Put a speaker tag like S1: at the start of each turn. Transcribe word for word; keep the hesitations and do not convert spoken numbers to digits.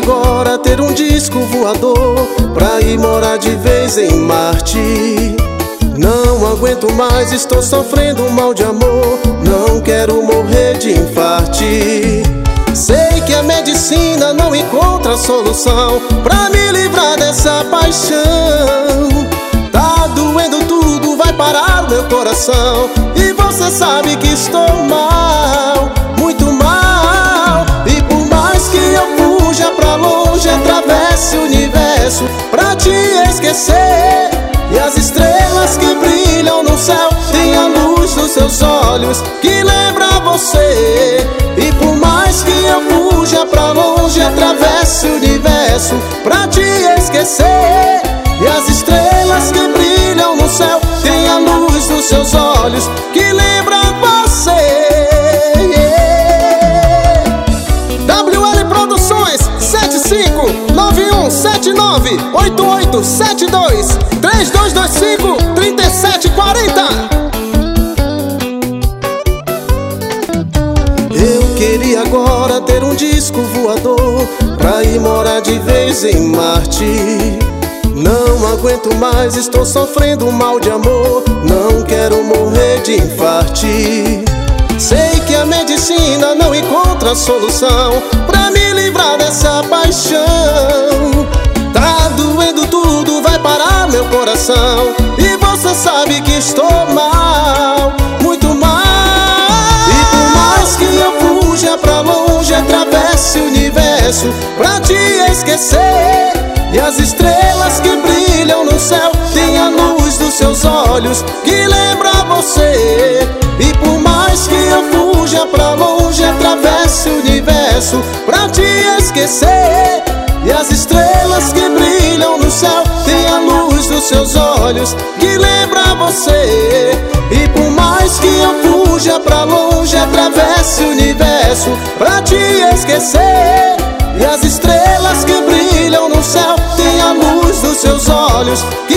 S1: agora ter um disco voador pra ir morar de vez em Marte. Não aguento mais, estou sofrendo mal de amor, não quero morrer de infarte. Sei que a medicina não encontra solução pra me livrar dessa paixão. Tá doendo tudo, vai parar o meu coração, e você sabe que estou mal, muito mal. E por mais que eu fuja pra longe, atravesse o universo pra te esquecer, e as estrelas que brilham no céu têm a luz dos seus olhos que lembra você. E por mais que eu fuja pra longe, atravesse o universo pra te esquecer, e as estrelas que brilham no céu têm a luz dos seus olhos que lembra você. W L Produções sete cinco nove um sete nove oito oito sete dois três dois dois cinco três sete quatro zero. Eu queria agora ter um disco voador pra ir morar de vez em Marte. Não aguento mais, estou sofrendo mal de amor, não quero morrer de infarte. Sei que a medicina não encontra solução pra me livrar dessa paixão. Tá doendo tudo, vai parar meu coração, e você sabe que estou mal, muito mal. E por mais que eu fuja pra longe, atravesse o universo pra te esquecer, e as estrelas que brilham no céu têm a luz dos seus olhos que lembra você. E por mais que eu fuja pra longe, atravesse o universo pra te esquecer, e as estrelas que brilham no céu têm a luz dos seus olhos que lembra você. E por mais que eu fuja pra longe, atravesse o universo pra te esquecer, e as estrelas que brilham no céu têm a luz dos seus olhos